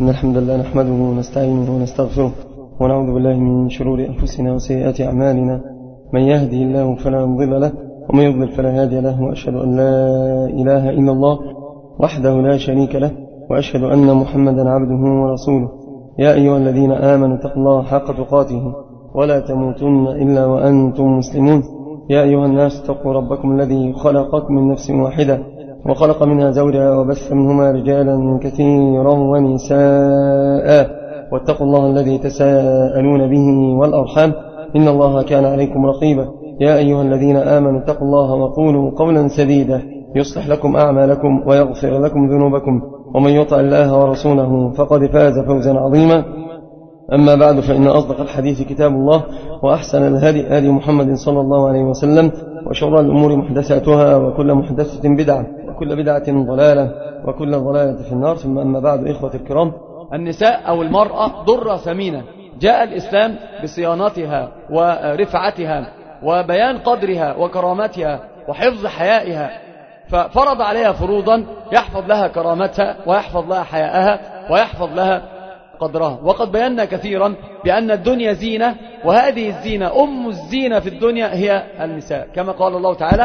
إن الحمد لله نحمده ونستعينه ونستغفره ونعوذ بالله من شرور أنفسنا وسيئات أعمالنا. من يهده الله فلا مضل له ومن يضلل فلا هادي له، وأشهد أن لا إله إلا الله وحده لا شريك له، وأشهد أن محمدا عبده ورسوله. يا أيها الذين آمنوا اتقوا الله حق تقاته ولا تموتن إلا وأنتم مسلمون. يا أيها الناس اتقوا ربكم الذي خلقكم من نفس واحدة وخلق منها زوجها وبث منهما رجالا كثيرا ونساء، واتقوا الله الذي تساءلون به والأرحام إن الله كان عليكم رقيبا. يا أيها الذين آمنوا اتقوا الله وقولوا قولا سديدا يصلح لكم أعمالكم ويغفر لكم ذنوبكم، ومن يطع الله ورسوله فقد فاز فوزا عظيما. أما بعد، فإن أصدق الحديث كتاب الله، وأحسن الهدي هدي محمد صلى الله عليه وسلم، وشر الأمور محدثاتها، وكل محدثة بدعة، وكل بدعة ضلالة، وكل ضلالة في النار. ثم أما بعد، إخوة الكرام، النساء أو المرأة ضرة ثمينة جاء الإسلام بصيانتها ورفعتها وبيان قدرها وكرامتها وحفظ حيائها، ففرض عليها فروضا يحفظ لها كرامتها ويحفظ لها حيائها ويحفظ لها قدرها. وقد بينا كثيرا بأن الدنيا زينة، وهذه الزينة أم الزينة في الدنيا هي النساء، كما قال الله تعالى: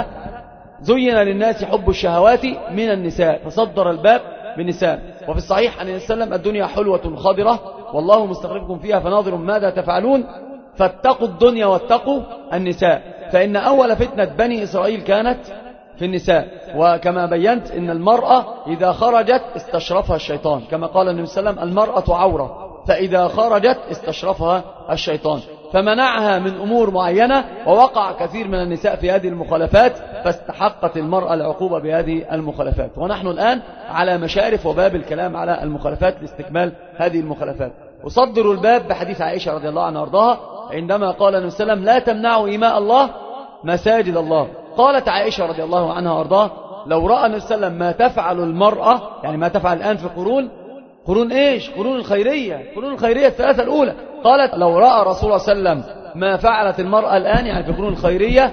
زين للناس حب الشهوات من النساء، فصدر الباب بالنساء. وفي الصحيح عن النبي صلى الله عليه وسلم: الدنيا حلوة خضرة والله مستخلفكم فيها فناظر ماذا تفعلون، فاتقوا الدنيا واتقوا النساء، فإن أول فتنة بني إسرائيل كانت في النساء. وكما بينت إن المرأة إذا خرجت استشرفها الشيطان، كما قال النبي صلى الله عليه وسلم: المرأة عورة، فإذا خرجت استشرفها الشيطان، فمنعها من أمور معينة، ووقع كثير من النساء في هذه المخالفات، فاستحقت المرأة العقوبة بهذه المخالفات. ونحن الآن على مشارف وباب الكلام على المخالفات لاستكمال هذه المخالفات. أصدر الباب بحديث عائشة رضي الله عنها وارضاها عندما قال النبي صلى الله عليه وسلم: لا تمنعوا إماء الله مساجد الله. قالت عائشة رضي الله عنها وارضاها: لو رأى النبي صلى الله عليه وسلم ما تفعل المرأة، يعني ما تفعل الآن في قرون إيش؟ قرون الخيرية الثلاثة الأولى. قالت: لو رأى رسول الله صلى الله عليه وسلم ما فعلت المرأة الآن، يعني في قرون الخيرية،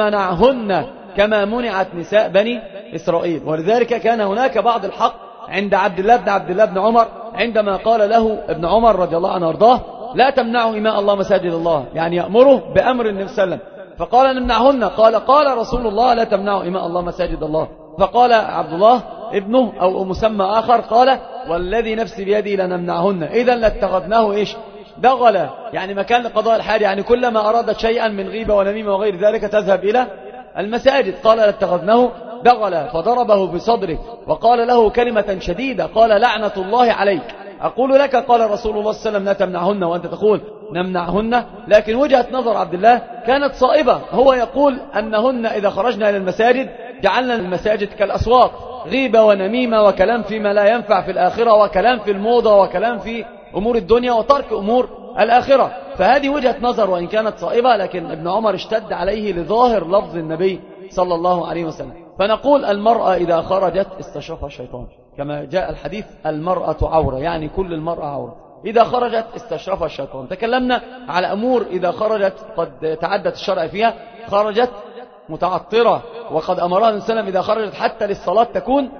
لمنعهن كما منعت نساء بني إسرائيل. ولذلك كان هناك بعض الحق عند عبد الله بن عمر عندما قال له ابن عمر رضي الله عنه وارضاه: لا تمنعوا إماء الله مساجد الله، يعني يأمره بأمر النبي صلى الله عليه وسلم. فقال: نمنعهن. قال رسول الله: لا تمنعوا إماء الله مساجد الله. فقال عبد الله ابنه أو مسمى آخر قال: والذي نفسي بيدي لنمنعهن، إذا لاتخذناه إيش؟ دغلا، يعني مكان لقضاء الحاجة، يعني كلما أرادت شيئا من غيبة ونميمة وغير ذلك تذهب إلى المساجد. قال: لاتخذناه دغلا، فضربه بصدره وقال له كلمة شديدة، قال: لعنة الله عليك. أقول لك قال رسول الله صلى الله عليه وسلم: لا تمنعهن، وأنت تقول نمنعهن. لكن وجهة نظر عبد الله كانت صائبة، هو يقول أنهن إذا خرجنا إلى المساجد جعلنا المساجد كالأسواق، غيبة ونميمة وكلام فيما لا ينفع في الآخرة، وكلام في الموضة، وكلام في أمور الدنيا، وترك أمور الآخرة. فهذه وجهة نظر وإن كانت صائبة، لكن ابن عمر اشتد عليه لظاهر لفظ النبي صلى الله عليه وسلم. فنقول: المرأة إذا خرجت استشرفها الشيطان، كما جاء الحديث: المرأة عورة، يعني كل المرأة عورة، إذا خرجت استشرفها الشيطان. تكلمنا على أمور إذا خرجت قد تعدت الشرع فيها، خرجت متعطرة، وقد أمرها النبي صلى الله عليه وسلم إذا خرجت حتى للصلاة تكون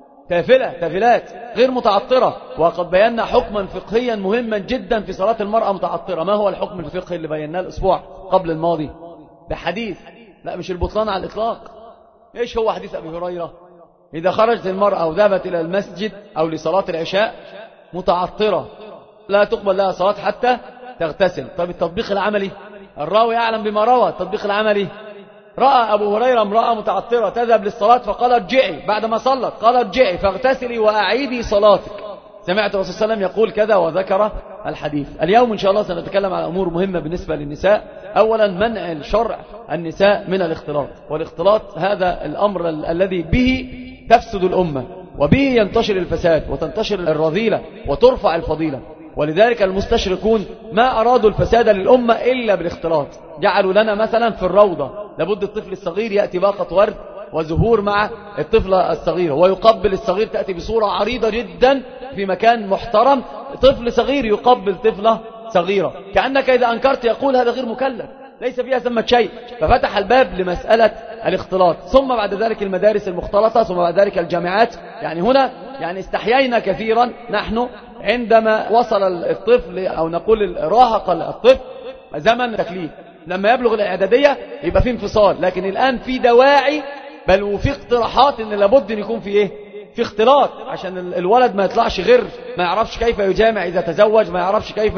تافلات غير متعطرة. وقد بينا حكما فقهيا مهما جدا في صلاة المرأة متعطرة. ما هو الحكم الفقهي اللي بيناه الأسبوع قبل الماضي بحديث، لا مش البطلان على الإطلاق، إيش هو حديث أبي هريرة؟ إذا خرجت المرأة وذهبت إلى المسجد أو لصلاة العشاء متعطرة لا تقبل لها صلاة حتى تغتسل. طيب التطبيق العملي، الراوي يعلم بما روى، التطبيق العملي: رأى أبو هريرة امرأة متعطرة تذهب للصلاة فقال: ارجعي، بعدما صلت قال: ارجعي فاغتسلي وأعيدي صلاتك. سمعت الرسول صلى الله عليه وسلم يقول كذا، وذكر الحديث. اليوم إن شاء الله سنتكلم على أمور مهمة بالنسبة للنساء. أولا، منع الشرع النساء من الاختلاط، والاختلاط هذا الأمر الذي به تفسد الأمة، وبه ينتشر الفساد وتنتشر الرذيلة وترفع الفضيلة. ولذلك المستشركون ما أرادوا الفساد للأمة إلا بالاختلاط. جعلوا لنا مثلا في الروضة لابد الطفل الصغير يأتي باقة ورد وزهور مع الطفلة الصغيرة، ويقبل الصغير، تأتي بصورة عريضة جدا في مكان محترم، طفل صغير يقبل طفلة صغيرة، كأنك إذا أنكرت يقول هذا غير مكلف، ليس فيها ثمة شيء. ففتح الباب لمسألة الاختلاط، ثم بعد ذلك المدارس المختلطة، ثم بعد ذلك الجامعات. يعني هنا استحيينا كثيرا نحن عندما وصل الطفل أو نقول راهق الطفل زمن التكليف، لما يبلغ الإعدادية يبقى فيه انفصال، لكن الآن في دواعي بل وفي اقتراحات ان لابد ان يكون في في اختلاط، عشان الولد ما يطلعش غير، ما يعرفش كيف يجامع إذا تزوج، ما يعرفش كيف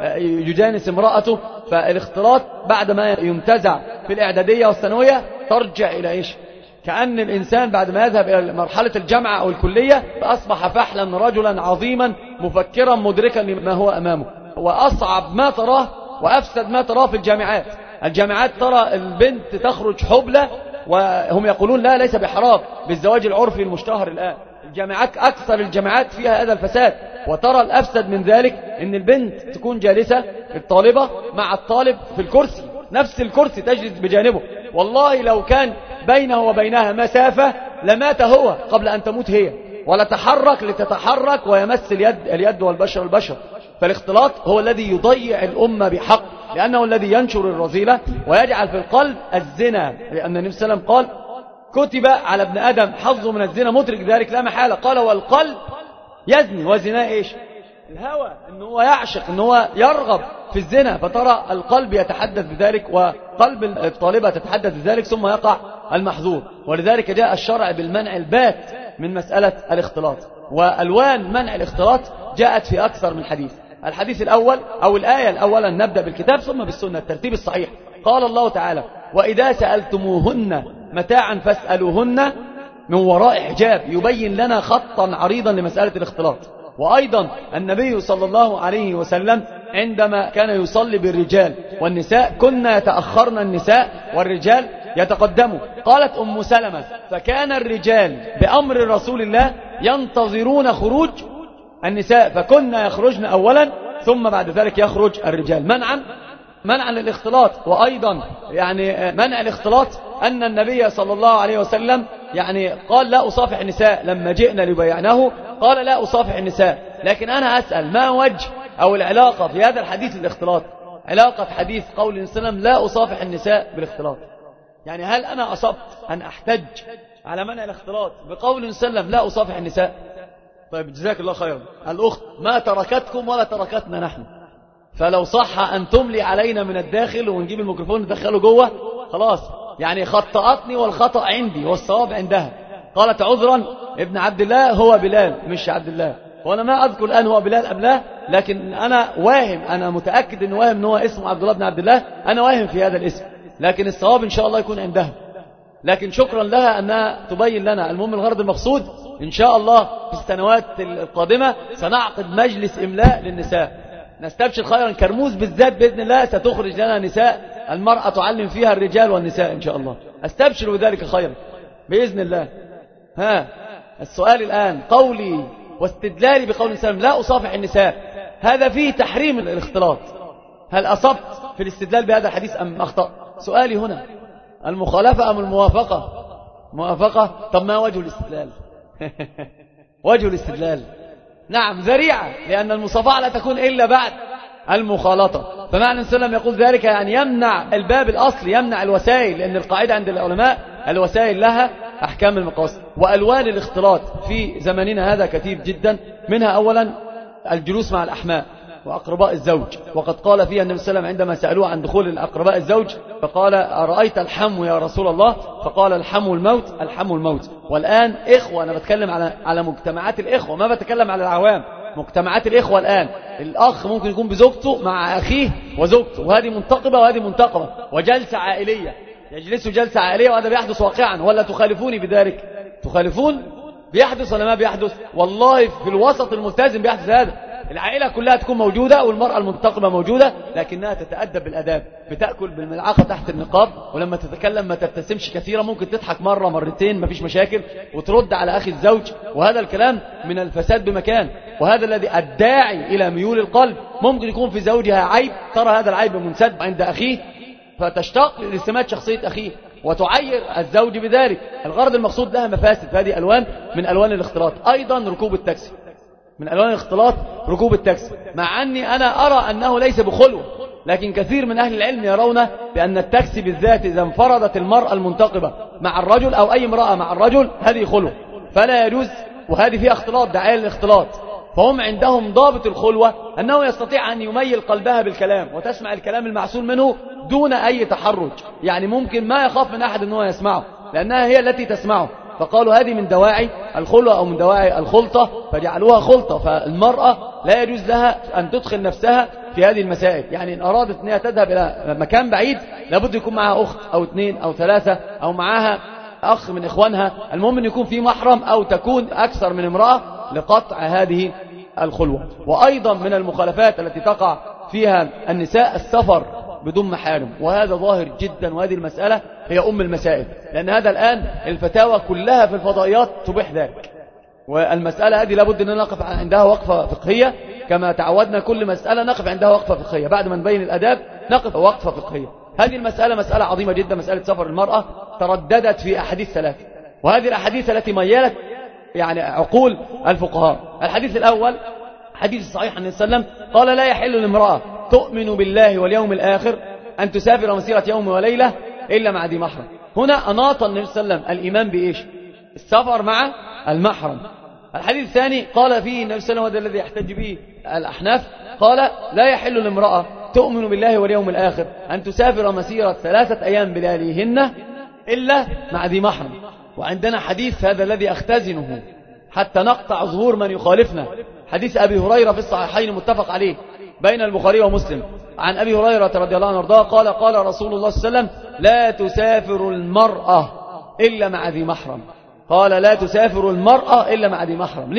يجانس امرأته. فالاختلاط بعد ما ينتزع في الإعدادية والثانوية ترجع إلى كأن الإنسان بعد ما يذهب إلى مرحلة الجامعة أو الكلية أصبح فحلا رجلا عظيما مفكرا مدركا لما هو أمامه. وأصعب ما تراه وأفسد ما تراه في الجامعات ترى البنت تخرج حبلة، وهم يقولون لا ليس بحرام بالزواج العرفي المشتهر الآن. الجامعات أكثر الجامعات فيها هذا الفساد. وترى الأفسد من ذلك أن البنت تكون جالسة الطالبة مع الطالب في الكرسي، نفس الكرسي تجلس بجانبه، والله لو كان بينه وبينها مسافة لمات هو قبل أن تموت هي، ولا تحرك لتتحرك ويمس اليد والبشر. فالاختلاط هو الذي يضيع الأمة بحق، لأنه الذي ينشر الرذيلة ويجعل في القلب الزنا، لأن النبي صلى الله عليه وسلم قال كتب على ابن آدم حظه من الزنا مدرك ذلك لا محالة. قال والقلب يزني، وزنا الهوى، أنه هو يعشق، أنه هو يرغب في الزنا، فترى القلب يتحدث بذلك وقلب الطالبة تتحدث بذلك، ثم يقع المحظور. ولذلك جاء الشرع بالمنع البات من مسألة الاختلاط. وألوان منع الاختلاط جاءت في أكثر من حديث. الحديث الأول أو الآية الأولى نبدأ بالكتاب ثم بالسنة، الترتيب الصحيح. قال الله تعالى وإذا سألتموهن متاعا فاسألوهن من وراء حجاب، يبين لنا خطا عريضا لمسألة الاختلاط. وأيضا النبي صلى الله عليه وسلم عندما كان يصلي بالرجال والنساء كنا يتأخرن النساء والرجال يتقدموا. قالت أم سلمة فكان الرجال بأمر رسول الله ينتظرون خروج النساء، فكنا يخرجن أولا ثم بعد ذلك يخرج الرجال منعا للاختلاط. وأيضا منع الاختلاط أن النبي صلى الله عليه وسلم قال لا أصافح النساء، لما جئنا لبيعناه قال لا أصافح النساء. لكن أنا أسأل ما وجه أو العلاقة في هذا الحديث الاختلاط، علاقة حديث قول النبي صلى الله عليه وسلم لا أصافح النساء بالاختلاط؟ هل أنا أصبت أن أحتج على منع الاختلاط بقول النبي صلى الله عليه وسلم لا أصافح النساء؟ طيب جزاك الله خيرا. الأخت ما تركتكم ولا تركتنا نحن، فلو صح أن تملي علينا من الداخل ونجيب الميكروفون ندخله جوه خلاص. خطأتني والخطأ عندي والصواب عندها. قالت عذرا ابن عبد الله هو بلال مش عبد الله، وأنا ما أذكر الآن هو بلال أم لا، لكن أنا واهم، أنا متأكد أنه واهم أنه اسمه عبد الله بن عبد الله، أنا واهم في هذا الاسم، لكن الصواب إن شاء الله يكون عندها. لكن شكرا لها أنها تبين لنا. المهم الغرض المقصود إن شاء الله في السنوات القادمة سنعقد مجلس إملاء للنساء، نستبشر خيرا. كرموز بالذات بإذن الله ستخرج لنا نساء، المرأة تعلم فيها الرجال والنساء إن شاء الله، استبشر بذلك خيرا بإذن الله. السؤال الآن قولي واستدلالي بقول الإسلام لا أصافح النساء، هذا فيه تحريم الاختلاط، هل أصبت في الاستدلال بهذا الحديث أم أخطأ؟ سؤالي هنا المخالفة أم الموافقة؟ موافقة. طب ما وجه الاستدلال؟ وجه الاستدلال نعم ذريعة، لأن المصافحة لا تكون إلا بعد المخالطة. فمعنى السلام يقول ذلك يمنع الباب الأصلي، يمنع الوسائل، لأن القاعدة عند العلماء الوسائل لها أحكام المقاصد. وألوان الاختلاط في زمننا هذا كثير جدا، منها أولا الجلوس مع الأحماء وأقرباء الزوج، وقد قال فيها النبي صلى الله عليه وسلم عندما سألوه عن دخول الأقرباء الزوج فقال أرأيت الحم يا رسول الله؟ فقال الحم الموت، الحم الموت. والآن إخوة، أنا بتكلم على مجتمعات الإخوة، ما بتكلم على العوام، مجتمعات الإخوة الآن الأخ ممكن يكون بزوجته مع أخيه وزوجته، وهذه منتقبة وهذه منتقبة، وجلسة عائلية، يجلسوا جلسة عائلية، وهذا بيحدث واقعا. ولا تخالفوني بذلك؟ تخالفون؟ بيحدث ولا ما بيحدث؟ والله في الوسط الملتزم بيحدث هذا. العائلة كلها تكون موجودة والمرأة المنتقبة موجودة، لكنها تتأدب بالأداب، بتأكل بالملعقة تحت النقاب، ولما تتكلم ما تبتسمش كثيرا، ممكن تضحك مرة مرتين ما فيش مشاكل، وترد على أخي الزوج. وهذا الكلام من الفساد بمكان، وهذا الذي الداعي إلى ميول القلب. ممكن يكون في زوجها عيب، ترى هذا العيب منسد عند أخيه فتشتاق لسمات شخصية أخيه وتعير الزوج بذلك. الغرض المقصود لها مفاسد، فهذه ألوان من ألوان الاختلاط. أيضا ركوب التاكسي من ألوان الاختلاط، ركوب التاكسي، مع أني أنا أرى أنه ليس بخلوة، لكن كثير من أهل العلم يرون بأن التاكسي بالذات إذا انفردت المرأة المنتقبة مع الرجل أو أي امرأة مع الرجل هذه خلوة، فلا يجوز. وهذه فيها اختلاط، دعاية للاختلاط. فهم عندهم ضابط الخلوة أنه يستطيع أن يميل قلبها بالكلام وتسمع الكلام المعسول منه دون أي تحرج، يعني ممكن ما يخاف من أحد أنه يسمعه لأنها هي التي تسمعه. فقالوا هذه من دواعي الخلوة أو من دواعي الخلطة، فجعلوها خلطة. فالمرأة لا يجوز لها أن تدخل نفسها في هذه المسائل، يعني إن أرادت أنها تذهب إلى مكان بعيد لابد يكون معها أخت أو 2 أو 3 أو معها أخ من إخوانها، المهم أن يكون في محرم أو تكون أكثر من امرأة لقطع هذه الخلوة. وأيضا من المخالفات التي تقع فيها النساء السفر بدون محارم، وهذا ظاهر جدا، وهذه المسألة هي أم المسائل، لأن هذا الآن الفتاوى كلها في الفضائيات تبيح ذلك. والمسألة هذه لابد أن نقف عندها وقفة فقهية، كما تعودنا كل مسألة نقف عندها وقفة فقهية، بعد ما نبين الأداب نقف وقفة فقهية. هذه المسألة مسألة عظيمة جدا، مسألة سفر المرأة ترددت في أحاديث 3، وهذه الأحاديث التي ميلت يعني عقول الفقهاء. الحديث الأول حديث صحيح عن النبي صلى الله عليه وسلم قال: لا يحل لامرأة تؤمن بالله واليوم الآخر أن تسافر مسيرة يوم وليلة إلا مع ذي محرم. هنا أناط النبي صلى الله عليه وسلم الإيمان بإيش؟ السفر مع المحرم. الحديث الثاني قال فيه النبي صلى الله عليه وسلم، وهذا الذي يحتج به الأحناف، قال: لا يحل لامرأة تؤمن بالله واليوم الآخر أن تسافر مسيرة 3 أيام بلياليهن إلا مع ذي محرم. وعندنا حديث هذا الذي أختزنه حتى نقطع ظهور من يخالفنا، حديث أبي هريرة في الصحيحين متفق عليه بين البخاري ومسلم، عن أبي هريرة رضي الله عنه وارضاه قال: قال رسول الله صلى الله عليه وسلم: لا تسافر المرأة إلا مع ذي محرم. قال: لا تسافر المرأة إلا مع ذي محرم.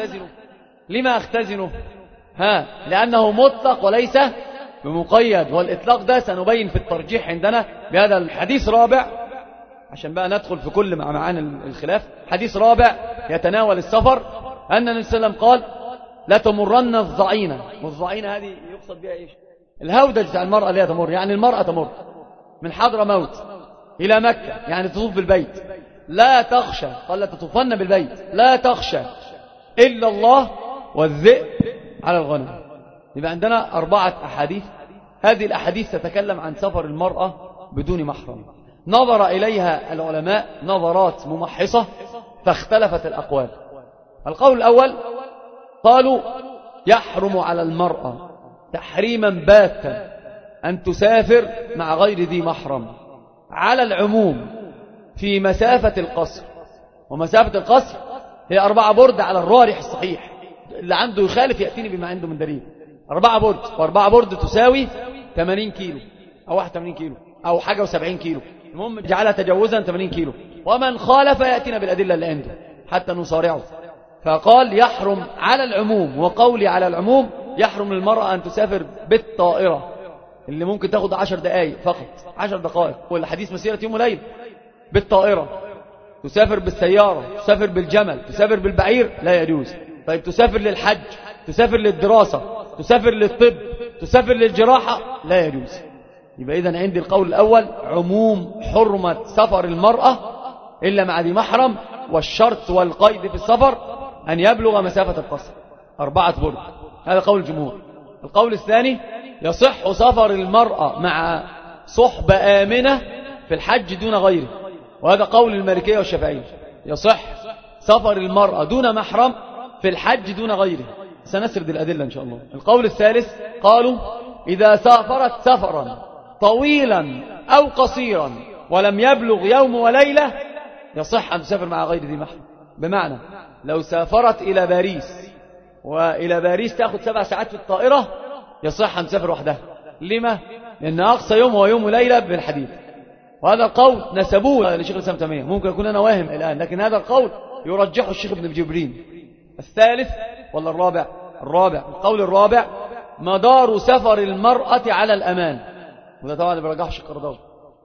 لما أختزنه؟ لأنه مطلق وليس بمقيد، والإطلاق ده سنبين في الترجيح عندنا بهذا الحديث رابع، عشان بقى ندخل في كل معاني الخلاف. حديث رابع يتناول السفر، أن النبي صلى الله عليه وسلم قال: لا تمرن الضعينة. والضعينة هذه يقصد بها إيش؟ الهودج بتاع المرأة اللي هي تمر، يعني المرأة تمر من حضرموت إلى مكة، يعني تطوف بالبيت. لا تخشى، قال: لا تطوفن بالبيت، لا تخشى إلا الله والذئب على الغنم. يبقى عندنا 4 أحاديث، هذه الأحاديث تتكلم عن سفر المرأة بدون محرم. نظر إليها العلماء نظرات ممحصة فاختلفت الأقوال. القول الأول قالوا: يحرم على المرأة تحريما باتا أن تسافر مع غير ذي محرم على العموم في مسافة القصر، ومسافة القصر هي 4 برد على الراجح الصحيح، اللي عنده يخالف يأتيني بما عنده من دليل. 4 برد، و4 برد تساوي 80 كيلو أو 81 كيلو أو حاجة و70 كيلو، المهم جعلها تجوزا 80 كيلو. ومن خالف يأتينا بالأدلة اللي عنده حتى نصارعه. فقال: يحرم على العموم، وقولي على العموم يحرم للمرأة أن تسافر بالطائرة اللي ممكن تاخد 10 دقائق فقط، 10 دقائق، والحديث مسيرة يوم وليل. بالطائرة تسافر، بالسيارة تسافر، بالجمل تسافر، بالبعير لا يجوز. طيب تسافر للحج، تسافر للدراسة، تسافر للطب، تسافر للجراحة، لا يجوز. يبقى إذن عندي القول الأول عموم حرمة سفر المرأة إلا مع ذي محرم، والشرط والقيد في السفر أن يبلغ مسافة القصر 4 برد. هذا قول الجمهور. القول الثاني: يصح سفر المرأة مع صحبة آمنة في الحج دون غيره، وهذا قول المالكية والشافعية. يصح سفر المرأة دون محرم في الحج دون غيره، سنسرد الأدلة إن شاء الله. القول الثالث قالوا: إذا سافرت سفرا طويلا أو قصيرا ولم يبلغ يوم وليلة يصح أن تسافر مع غير ذي محرم. بمعنى لو سافرت إلى باريس، وإلى باريس تأخذ 7 ساعات في الطائرة، يصح أن تسافر وحدها. لما؟ لأن أقصى يوم هو يوم وليلة بالحديث. وهذا القول نسبوه لشيخ الإسلام تيمية، ممكن يكون أنا واهم الآن، لكن هذا القول يرجحه الشيخ ابن جبرين. الثالث ولا الرابع؟ القول الرابع: مدار سفر المرأة على الأمان، وده طبعا اللي برجحه الشيخ القرضاوي.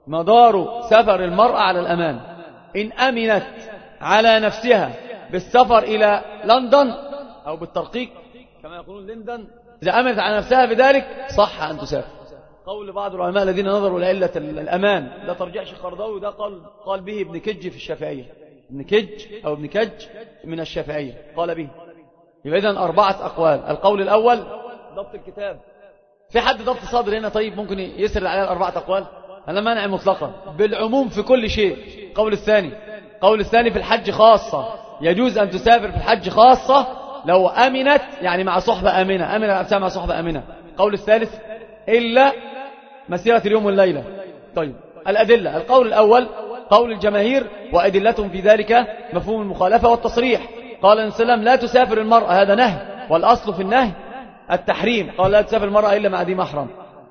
مدار سفر المرأة على الأمان، إن أمنت على نفسها بالسفر إلى لندن أو بالترقيق كما يقولون لندن، إذا أمنت على نفسها بذلك صح أن تسافر. قول بعض العلماء الذين نظروا لعلة الأمان، ده ترجيح الشيخ القرضاوي، ده قال به ابن كج في الشافعية، ابن كج من الشافعية قال به. يبقى إذن 4 أقوال. القول الأول ضبط الكتاب. في حد ضبط صادر هنا؟ طيب ممكن يسرد عليها 4 أقوال؟ أنا مانع مطلقا بالعموم في كل شيء. القول الثاني. القول الثاني في الحج خاصة، يجوز أن تسافر في الحج خاصة لو أمنت، يعني مع صحبة أمنة، أمن الأبسام مع صحبة أمنة. القول الثالث إلا مسيرة اليوم والليلة. طيب الأدلة. القول الأول قول الجماهير وأدلتهم في ذلك مفهوم المخالفة والتصريح. قال النبي صلى الله عليه وسلم لا تسافر المرأة، هذا نهي، والأصل في النهي التحريم. قال لا تسافر المرأة إلا مع ذي محرم.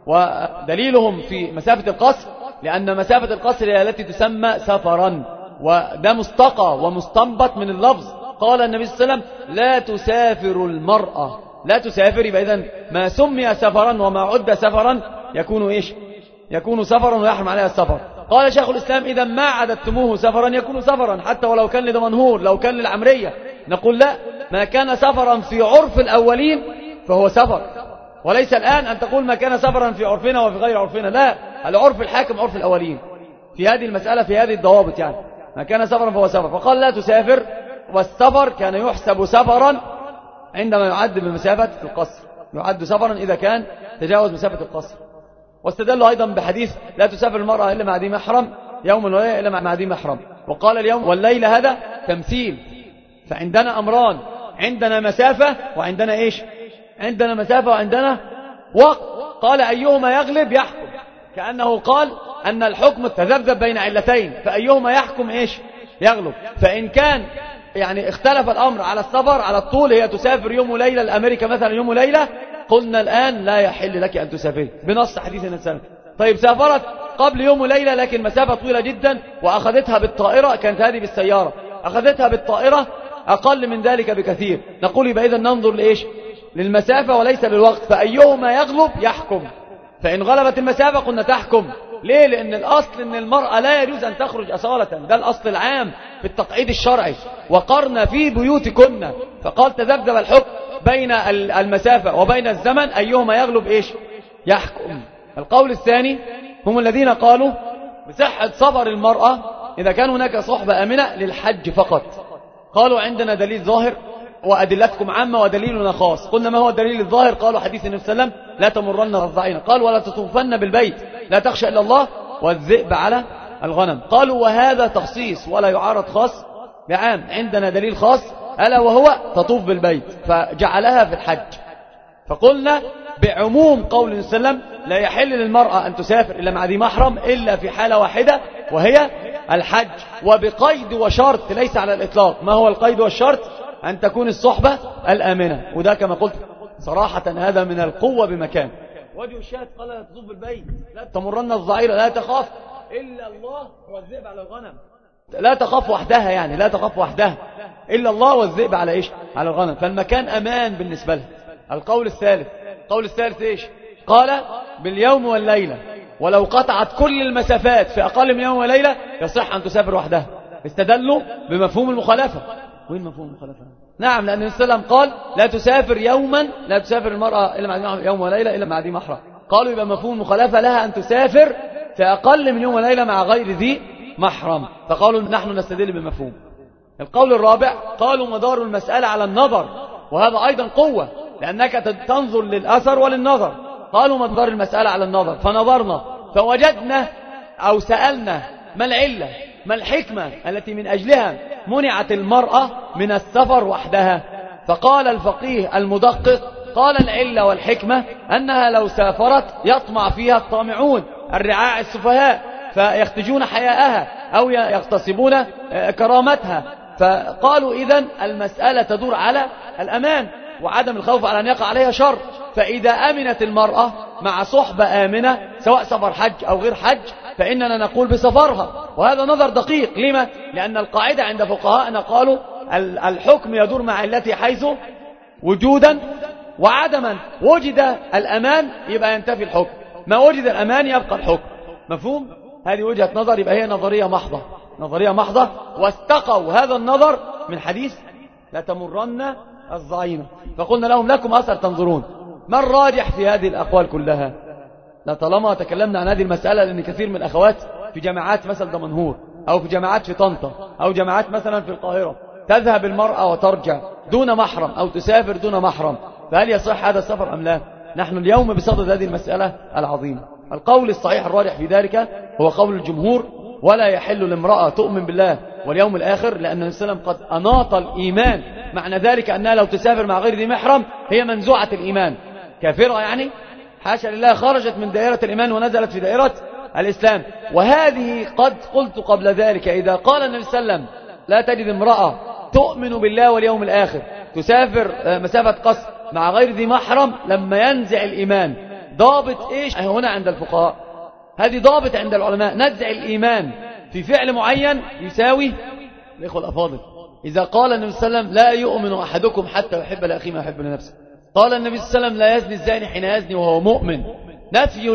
ودليلهم في مسافة القصر لأن مسافة القصر هي التي تسمى سفرا، وده مستقى ومستنبط من اللفظ. قال النبي صلى الله عليه وسلم لا تسافر المرأة، لا تسافر، يبقى إذن ما سمي سفرا وما عد سفرا يكون إيش؟ يكون سفرا ويحرم عليها السفر. قال شيخ الإسلام إذا ما عددتموه سفرا يكون سفرا، حتى ولو كان لدمنهور، لو كان للعمرية. نقول لا، ما كان سفرا في عرف الأولين فهو سفر، وليس الآن أن تقول ما كان سفرا في عرفنا وفي غير عرفنا. لا، العرف الحاكم عرف الأولين في هذه المسألة، في هذه الضوابط. يعني ما كان سفرا فهو سفر. فقال لا تسافر، والسفر كان يحسب سفرا عندما يعد بمسافة القصر، يعد سفرا إذا كان تجاوز مسافة القصر. واستدلوا أيضا بحديث لا تسافر المرأة إلا مع ذي محرم، يوم وليلة إلا مع ذي محرم. وقال اليوم والليلة هذا تمثيل، فعندنا أمران، عندنا مسافة وعندنا إيش؟ عندنا مسافة وعندنا وقت. قال أيهما يغلب يحكم، كأنه قال أن الحكم تذبذب بين علتين، فأيهما يحكم إيش؟ يغلب. فإن كان يعني اختلف الأمر على السفر على الطول، هي تسافر يوم وليلة لأمريكا مثلا يوم وليلة، قلنا الآن لا يحل لك أن تسافر بنص حديث النبي. طيب سافرت قبل يوم وليلة لكن مسافة طويلة جدا وأخذتها بالطائرة، كانت هذه بالسيارة، أخذتها بالطائرة أقل من ذلك بكثير، نقول يبقى إذن ننظر لإيش؟ للمسافة وليس للوقت، فأيهما يغلب يحكم. فإن غلبت المسافة قلنا تحكم. ليه؟ لأن الأصل أن المرأة لا يجوز أن تخرج أصالة، ده الأصل العام في التقعيد الشرعي. وقرن في بيوتكن، فقال تذبذب الحكم بين المسافة وبين الزمن، أيهما يغلب إيش؟ يحكم. القول الثاني هم الذين قالوا بصحة سفر المرأة إذا كان هناك صحبة آمنة للحج فقط. قالوا عندنا دليل ظاهر وأدلتكم عامة ودليلنا خاص. قلنا ما هو الدليل الظاهر؟ قالوا حديث النبي صلى الله عليه وسلم لا تمرن الضعين، قال ولا تطوفن بالبيت، لا تخشى إلا الله والذئب على الغنم. قالوا وهذا تخصيص ولا يعارض خاص بعام، عندنا دليل خاص ألا وهو تطوف بالبيت، فجعلها في الحج. فقلنا بعموم قول النبي صلى الله عليه وسلم لا يحل للمرأة أن تسافر إلا مع ذي محرم إلا في حالة واحدة وهي الحج، وبقيد وشرط ليس على الإطلاق. ما هو القيد والشرط؟ أن تكون الصحبة الآمنة، وده كما قلت صراحة هذا من القوة بمكان. وجه الشاهد قال لا تطوف بالبيت، لا تمرن الظعيرة، لا تخاف إلا الله والذئب على الغنم. لا تخاف وحدها، يعني لا تخاف وحدها إلا الله والذئب على إيش؟ على الغنم، فالمكان أمان بالنسبة لها. القول الثالث، القول الثالث إيش؟ قال باليوم والليلة، ولو قطعت كل المسافات في أقل من يوم وليلة يصح أن تسافر وحدها. استدلوا بمفهوم المخالفة. وين مفهوم المخالفة؟ نعم، لأن النبي صلى الله عليه وسلم قال لا تسافر يوما، لا تسافر المرأة إلا مع يوم وليلة إلا مع ذي محرم. قالوا يبقى مفهوم المخالفة لها أن تسافر في أقل من يوم وليلة مع غير ذي محرم، فقالوا نحن نستدل بمفهوم. القول الرابع قالوا مدار المسألة على النظر، وهذا أيضا قوة لأنك تنظر للأثر وللنظر. قالوا مدار المسألة على النظر، فنظرنا فوجدنا أو سألنا ما العلة، ما الحكمة التي من أجلها منعت المرأة من السفر وحدها؟ فقال الفقيه المدقق قال العلة والحكمة أنها لو سافرت يطمع فيها الطامعون الرعاع السفهاء فيختجون حياءها أو يغتصبون كرامتها. فقالوا إذن المسألة تدور على الأمان وعدم الخوف على أن يقع عليها شر. فإذا أمنت المرأة مع صحبة آمنة سواء سفر حج أو غير حج فإننا نقول بسفرها، وهذا نظر دقيق. لما؟ لأن القاعدة عند فقهاءنا قالوا الحكم يدور مع التي حيث وجودا وعدما. وجد الأمان يبقى ينتفي الحكم، ما وجد الأمان يبقى الحكم. مفهوم؟ هذه وجهة نظر، يبقى هي نظرية محضة، نظرية محضة. واستقوا هذا النظر من حديث لا تمرن الظعينة. فقلنا لهم لكم أثر تنظرون، ما الراجح في هذه الأقوال كلها؟ طالما تكلمنا عن هذه المسألة، لأن كثير من الأخوات في جامعات مثل دمنهور أو في جامعات في طنطا أو جامعات مثلا في القاهرة تذهب المرأة وترجع دون محرم أو تسافر دون محرم، فهل يصح هذا السفر أم لا؟ نحن اليوم بصدد هذه المسألة العظيمة. القول الصحيح الراجح في ذلك هو قول الجمهور، ولا يحل لامرأة تؤمن بالله واليوم الآخر، لأن النبي صلى الله عليه وسلم قد أناط الإيمان. معنى ذلك أنها لو تسافر مع غير ذي محرم هي منزوعة الإيمان، كافرة يعني، حاشا لله، خرجت من دائرة الإيمان ونزلت في دائرة الإسلام. وهذه قد قلت قبل ذلك، إذا قال النبي صلى الله عليه وسلم لا تجد امرأة تؤمن بالله واليوم الآخر تسافر مسافة قصر مع غير ذي محرم لما ينزع الإيمان، ضابط إيش هنا عند الفقهاء؟ هذه ضابط عند العلماء، نزع الإيمان في فعل معين يساوي الإخوة الأفاضل. إذا قال النبي صلى الله عليه وسلم لا يؤمن أحدكم حتى يحب لأخيه ما يحب لنفسه، قال النبي صلى الله عليه وسلم لا يزني الزاني حين يزني وهو مؤمن، نفي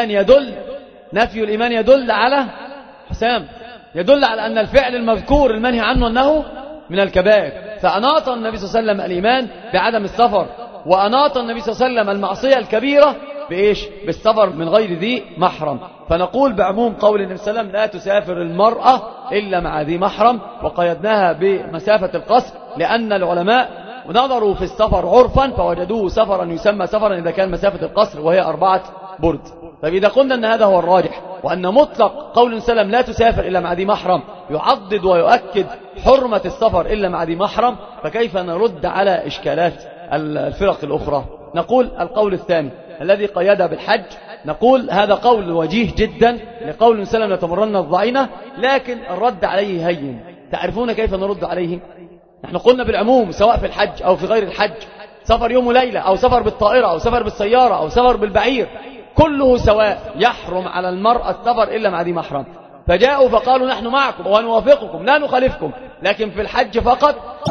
الإيمان يدل على حسام، يدل على أن الفعل المذكور المنهي عنه أنه من الكبائر. فأناط النبي صلى الله عليه وسلم الإيمان بعدم السفر، وأناط النبي صلى الله عليه وسلم المعصية الكبيرة بإيش؟ بالسفر من غير ذي محرم. فنقول بعموم قول النبي صلى الله عليه وسلم لا تسافر المرأة إلا مع ذي محرم، وقيدناها بمسافة القصر لأن العلماء نظروا في السفر عرفا فوجدوه سفرا يسمى سفرا إذا كان مسافة القصر وهي 4 برد. طيب إذا قلنا أن هذا هو الراجح، وأن مطلق قول النبي صلى الله عليه وسلم لا تسافر إلا مع ذي محرم يعضد ويؤكد حرمة السفر إلا مع ذي محرم، فكيف نرد على إشكالات الفرق الأخرى؟ نقول القول الثاني الذي قيدها بالحج، نقول هذا قول وجيه جدا لقول النبي صلى الله عليه وسلم لتمرن الضعينة، لكن الرد عليه هين. تعرفون كيف نرد عليه؟ نحن قلنا بالعموم سواء في الحج أو في غير الحج، سفر يوم وليلة أو سفر بالطائرة أو سفر بالسيارة أو سفر بالبعير، كله سواء، يحرم على المرأة السفر إلا مع ذي محرم. فجاءوا فقالوا نحن معكم ونوافقكم لا نخالفكم، لكن في الحج فقط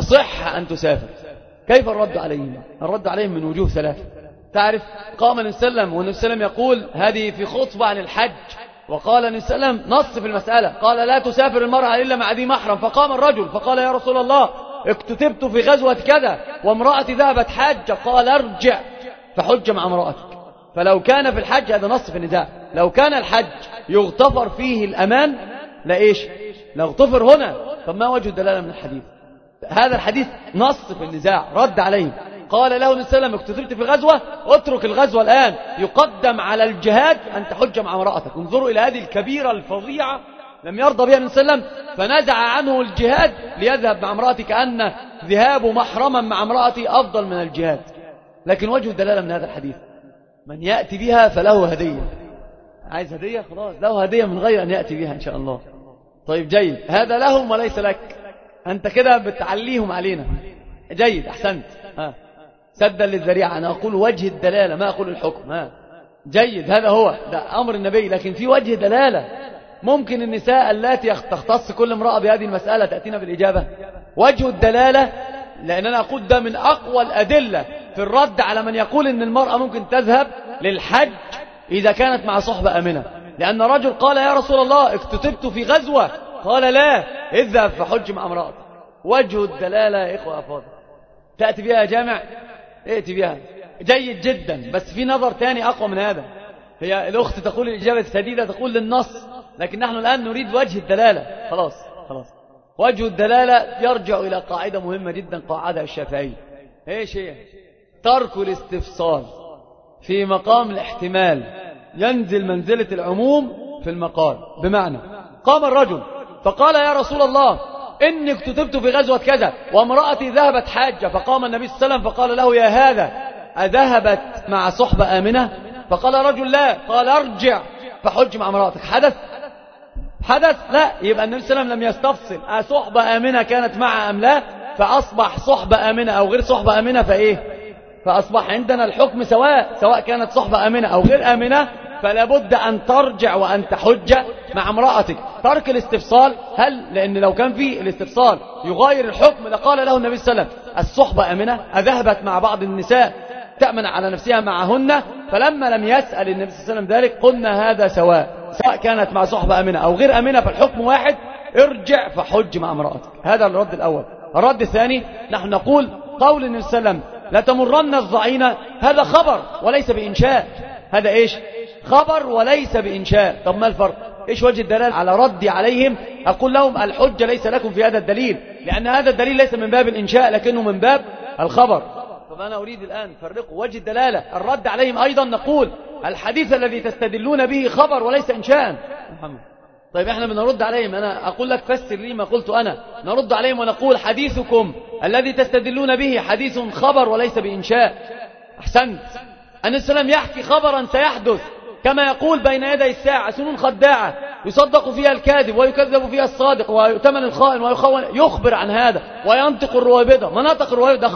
صح أن تسافر. كيف الرد عليهم؟ الرد عليهم من وجوه 3. تعرف، قام النبي صلى الله عليه وسلم والنبي صلى الله عليه وسلم يقول هذه في خطبة عن الحج، وقال النبي صلى الله عليه وسلم نص في المسألة، قال لا تسافر المرأة إلا مع ذي محرم. فقام الرجل فقال يا رسول الله اكتتبت في غزوة كذا وامرأتي ذهبت حج، قال ارجع فحج مع امرأتك. فلو كان في الحج، هذا نص في النزاع، لو كان الحج يغتفر فيه الأمان لإيش؟ لاغتفر هنا. طب ما وجه الدلالة من الحديث؟ هذا الحديث نص في النزاع، رد عليه. قال له النبي صلى الله عليه وسلم اكتتبت في غزوة، اترك الغزوة الآن، يقدم على الجهاد أن تحج مع امرأتك. انظروا إلى هذه الكبيرة الفظيعة لم يرضى بها النبي صلى الله عليه وسلم، فنزع عنه الجهاد ليذهب مع امرأته، كأن ذهابه محرما مع امرأته أفضل من الجهاد. لكن وجه الدلالة من هذا الحديث من يأتي بها فله هدية. عايز هدية؟ خلاص له هدية من غير أن يأتي بها إن شاء الله. طيب جيد، هذا لهم وليس لك، أنت كده بتعليهم علينا. جيد، أحسنت. سدا للذريعة، أنا أقول وجه الدلالة ما أقول الحكم. جيد، هذا هو ده أمر النبي، لكن في وجه دلالة. ممكن النساء التي تختص كل امرأة بهذه المسألة تأتينا بالإجابة. وجه الدلالة، لأن أنا أقول ده من أقوى الأدلة في الرد على من يقول أن المرأة ممكن تذهب للحج إذا كانت مع صحبة آمنة. لأن رجل قال يا رسول الله اكتتبت في غزوة، قال لا، اذهب فحج مع امرأتك. وجه الدلالة يا إخوة أفاضل، تأتي بها يا جامع، ائتي بها. جيد جدا، بس في نظر تاني أقوى من هذا. هي الأخت تقول الإجابة السديدة، تقول للنص، لكن نحن الآن نريد وجه الدلالة. خلاص. وجه الدلالة يرجع إلى قاعدة مهمة جدا قاعدها الشافعي. ايش هي؟ ترك الاستفصال في مقام الاحتمال ينزل منزلة العموم في المقال. بمعنى قام الرجل فقال يا رسول الله إني اكتتبت في غزوة كذا وامرأتي ذهبت حاجة، فقام النبي صلى الله عليه وسلم فقال له يا هذا أذهبت مع صحبة آمنة؟ فقال رجل لا، قال ارجع فحج مع امرأتك. حدث؟ لا. يبقى النبي صلى الله عليه وسلم لم يستفصل صحبة آمنة كانت معها أم لا، فأصبح صحبة آمنة أو غير صحبة آمنة فأصبح عندنا الحكم سواء كانت صحبة آمنة أو غير آمنة، فلا بد أن ترجع وأن تحج مع امرأتك. ترك الاستفصال، لأن لو كان في الاستفصال يغير الحكم لقال له النبي صلى الله عليه وسلم الصحبة آمنة، أذهبت مع بعض النساء تأمن على نفسها معهن. فلما لم يسأل النبي صلى الله عليه وسلم ذلك قلنا هذا سواء كانت مع صحبة آمنة أو غير آمنة، فالحكم واحد، ارجع فحج مع امرأتك. هذا الرد الأول. الرد الثاني، نحن نقول قول النبي صلى الله عليه وسلم لتمرن الضعينة، هذا خبر وليس بإنشاء. هذا إيش؟ خبر وليس بإنشاء. طب ما الفرق؟ إيش وجه الدلال على ردي عليهم؟ أقول لهم الحجة ليس لكم في هذا الدليل، لأن هذا الدليل ليس من باب الإنشاء لكنه من باب الخبر. طب أنا أريد الآن فرقوا وجه الدلالة. الرد عليهم أيضا نقول الحديث الذي تستدلون به خبر وليس إنشاء. محمد طيب احنا بنرد عليهم، انا اقول لك فسر لي ما قلت انا، نرد عليهم ونقول حديثكم الذي تستدلون به حديث خبر وليس بإنشاء. احسنت. النبي صلى الله عليه وسلم يحكي خبرا سيحدث، كما يقول بين يدي الساعة سنون خداعة يصدق فيها الكاذب ويكذب فيها الصادق ويؤتمن الخائن ويخون، يخبر عن هذا وينطق الرويبضة. مناطق الرويبضة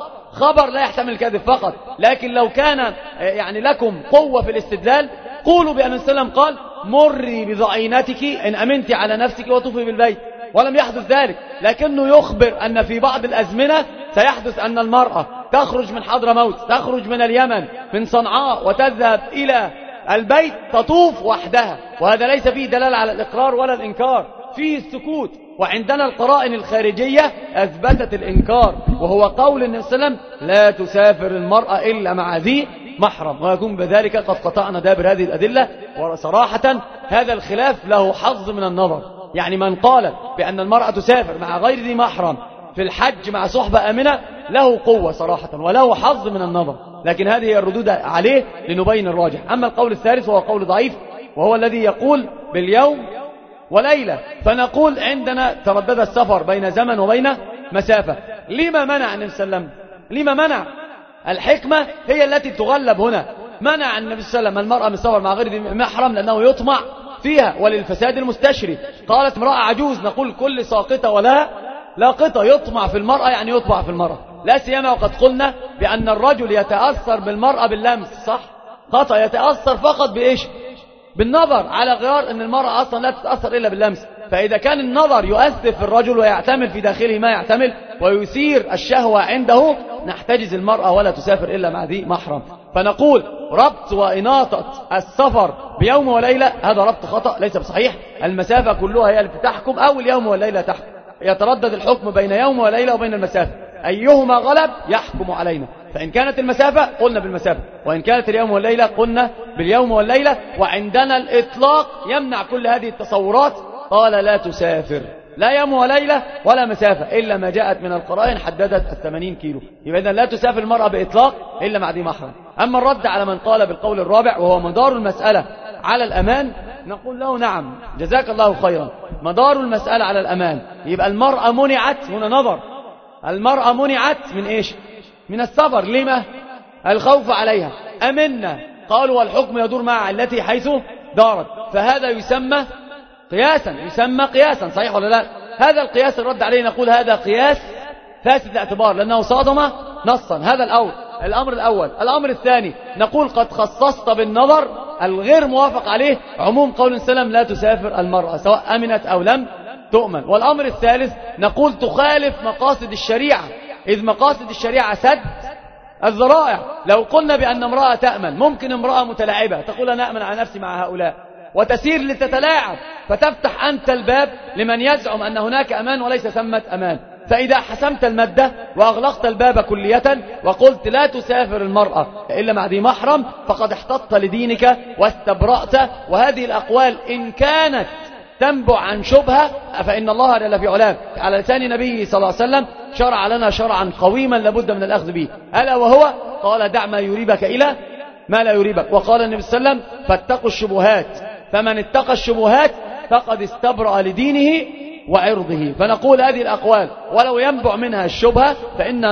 خبر لا يحتمل الكذب فقط. لكن لو كان يعني لكم قوة في الاستدلال قولوا بأن النبي صلى الله عليه وسلم قال مري بضعينتك إن أمنت على نفسك وطوفي بالبيت، ولم يحدث ذلك، لكنه يخبر أن في بعض الأزمنة سيحدث أن المرأة تخرج من حضرموت، تخرج من اليمن من صنعاء وتذهب إلى البيت تطوف وحدها، وهذا ليس فيه دلالة على الإقرار ولا الإنكار، فيه السكوت. وعندنا القرائن الخارجية أثبتت الإنكار، وهو قول النبي صلى الله عليه وسلم لا تسافر المرأة إلا مع ذي محرم، ويكون بذلك قد قطعنا دابر هذه الأدلة. وصراحة هذا الخلاف له حظ من النظر، يعني من قال بأن المرأة تسافر مع غير ذي محرم في الحج مع صحبة آمنة له قوة صراحة وله حظ من النظر، لكن هذه هي الردود عليه لنبين الراجح. أما القول الثالث وهو قول ضعيف، وهو الذي يقول باليوم وليلة، فنقول عندنا تردد السفر بين زمن وبين مسافة. لما منع النبي صلى الله عليه وسلم؟ لما منع؟ الحكمة هي التي تغلب هنا. منع النبي صلى الله عليه وسلم المرأة من السفر مع غير ذي محرم لأنه يطمع فيها وللفساد المستشري. قالت امرأة عجوز، نقول كل ساقطة ولا لاقطة. يطمع في المرأة يعني يطمع في المرأة، لا سيما وقد قلنا بأن الرجل يتأثر بالمرأة باللمس، صح؟ خطأ، يتأثر فقط بإيش؟ بالنظر، على غير أن المرأة أصلا لا تتأثر إلا باللمس. فإذا كان النظر يؤثر في الرجل ويعتمل في داخله ما يعتمل ويثير الشهوة عنده، نحتجز المرأة ولا تسافر إلا مع ذي محرم. فنقول ربط وإناطة السفر بيوم وليلة هذا ربط خطأ ليس بصحيح. المسافة كلها هي التي تحكم أو اليوم والليلة تحكم، يتردد الحكم بين يوم وليلة وبين المسافة، أيهما غلب يحكم علينا. فإن كانت المسافة قلنا بالمسافة، وإن كانت اليوم والليلة قلنا باليوم والليلة. وعندنا الإطلاق يمنع كل هذه التصورات. قال لا تسافر، لا يوم وليلة ولا مسافة إلا ما جاءت من القرائن حددت 80 كيلو، يبقى إذن لا تسافر المرأة بإطلاق إلا مع ذي محرم. أما الرد على من قال بالقول الرابع وهو مدار المسألة على الأمان، نقول له نعم جزاك الله خيرا، مدار المسألة على الأمان. يبقى المرأة منعت، هنا نظر، المرأة منعت من إيش؟ من السفر. لما؟ الخوف عليها. أمنا، قالوا والحكم يدور مع علته حيث دارت، فهذا يسمى قياسا، يسمى قياسا، صحيح ولا لا؟ هذا القياس الرد عليه نقول هذا قياس فاسد الاعتبار لأنه صادم نصا. هذا الأمر الأول. الأمر الثاني نقول قد خصصت بالنظر الغير موافق عليه عموم قول سلم لا تسافر المرأة سواء أمنت أو لم تؤمن. والأمر الثالث نقول تخالف مقاصد الشريعة، إذ مقاصد الشريعة سد الذرائع. لو قلنا بأن امرأة تأمن، ممكن امرأة متلاعبة تقول أنا أأمن على نفسي مع هؤلاء وتسير لتتلاعب، فتفتح أنت الباب لمن يزعم أن هناك أمان وليس ثمة أمان. فإذا حسمت المادة وأغلقت الباب كلية وقلت لا تسافر المرأة إلا مع ذي محرم فقد احتطت لدينك واستبرأت. وهذه الأقوال إن كانت تنبع عن شبهة فإن الله جل في علاه على لسان نبيه صلى الله عليه وسلم شرع لنا شرعا قويما لابد من الأخذ به، ألا وهو قال دع ما يريبك إلى ما لا يريبك. وقال النبي صلى الله عليه وسلم فاتقوا الشبهات، فمن اتقى الشبهات فقد استبرأ لدينه وعرضه. فنقول هذه الأقوال ولو ينبع منها الشبهة فإن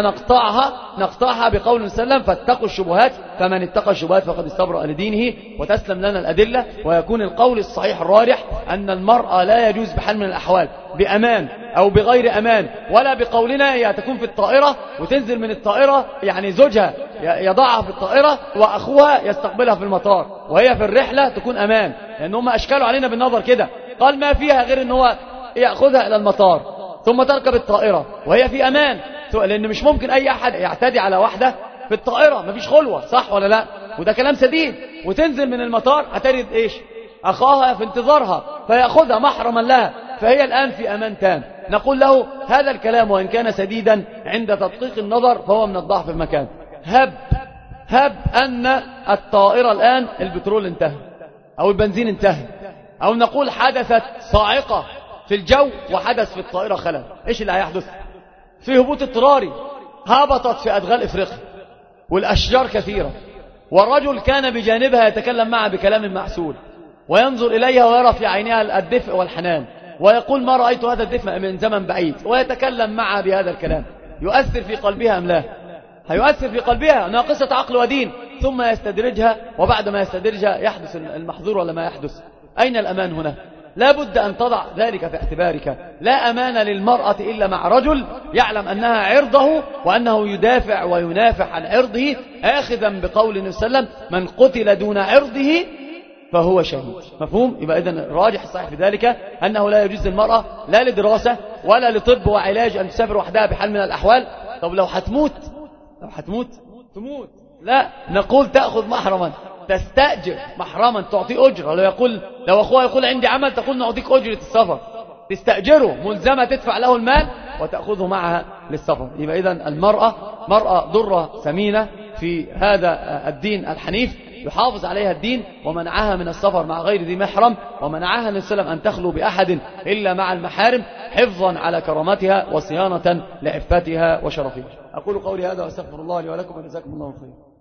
نقطعها بقول سلم فاتقوا الشبهات، فمن اتقى الشبهات فقد استبرأ لدينه. وتسلم لنا الأدلة ويكون القول الصحيح الراجح أن المرأة لا يجوز بحال من الأحوال بأمان أو بغير أمان، ولا بقولنا هي تكون في الطائرة وتنزل من الطائرة يعني زوجها يضعها في الطائرة وأخوها يستقبلها في المطار وهي في الرحلة تكون أمان، لأنهم أشكالوا علينا بالنظر كده. قال ما فيها غير أن هو يأخذها إلى المطار ثم تركب الطائرة وهي في أمان، لأن مش ممكن أي أحد يعتدي على واحدة في الطائرة، مفيش خلوة، صح ولا لا؟ وده كلام سديد. وتنزل من المطار هتجد إيش؟ أخاها في انتظارها فيأخذها محرما لها، فهي الآن في أمان تام. نقول له هذا الكلام وإن كان سديدا عند تدقيق النظر فهو من الضعف في مكان. هب أن الطائرة الآن البترول انتهى أو البنزين انتهى، أو نقول حدثت صاعقة في الجو وحدث في الطائرة خلل، إيش اللي هيحدث؟ في هبوط اضطراري، هبطت في أدغال إفريقيا والأشجار كثيرة والرجل كان بجانبها يتكلم معها بكلام معسول، وينظر إليها ويرى في عينها الدفء والحنان، ويقول ما رأيت هذا الدفء من زمن بعيد، ويتكلم معها بهذا الكلام، يؤثر في قلبها أم لا؟ هيؤثر في قلبها، ناقصة عقل ودين. ثم يستدرجها، وبعد ما يستدرجها يحدث المحظور ولا ما يحدث؟ أين الأمان هنا؟ لا بد أن تضع ذلك في اعتبارك. لا أمان للمرأة إلا مع رجل يعلم أنها عرضه، وأنه يدافع وينافع عن عرضه، آخذا بقول النبي صلى الله عليه وسلم من قتل دون عرضه فهو شهيد. مفهوم؟ يبقى إذن الراجح الصحيح في ذلك أنه لا يجوز للمرأة لا لدراسة ولا لطب وعلاج أن تسافر وحدها بحال من الأحوال. طب لو هتموت تموت، لا نقول تأخذ محرما، تستأجر محرما تعطيه أجر. لو أخوها يقول عندي عمل، تقول نعطيك أجرة السفر، تستأجره ملزمة، تدفع له المال وتأخذه معها للسفر. يبقى إذن المرأة مرأة ضرة ثمينة في هذا الدين الحنيف، يحافظ عليها الدين، ومنعها من السفر مع غير ذي محرم، ومنعها النبي صلى الله عليه وسلم أن تخلو بأحد إلا مع المحارم، حفظا على كرامتها وصيانة لعفتها وشرفها. أقول قولي هذا وأستغفر الله لي ولكم، وجزاكم الله خيرا.